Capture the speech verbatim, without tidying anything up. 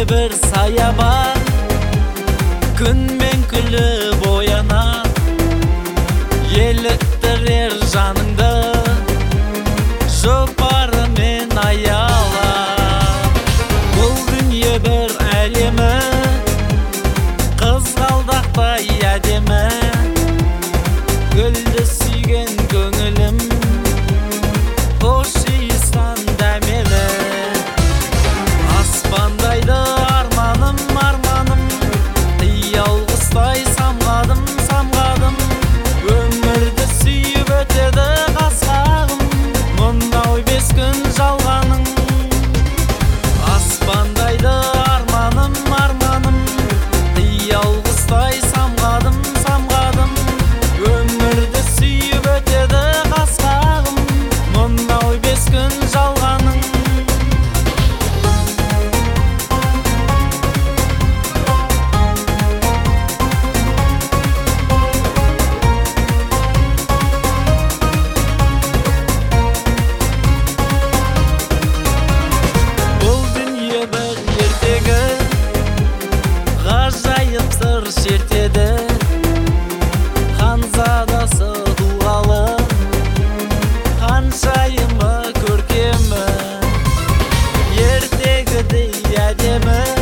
bir саябақ, күн мен күліп оянат, еліктірер жаныңды жұпары мен аяла. Бұл дүние бір әлемі, қызғалдақтай әдемі, гүлді сүйген көңілім хош иістан дәмелі. Аспандайды арманым, арманым, қиял құстай самғадым, самғадым. Өмірді сүйіп өтеді қасқағым, мынау бес күн жалғаның. Аспандайды арманым, арманым, қиял құстай самғадым, самғадым. Өмірді сүйіп өтеді қасқағым, мынау бес күн жалғаның. Бұл дүние бір ертегі, ғажайып сыр шертеді. Ханзадасы туғалы, ханшайымы көркемі, ертегідей әдемі.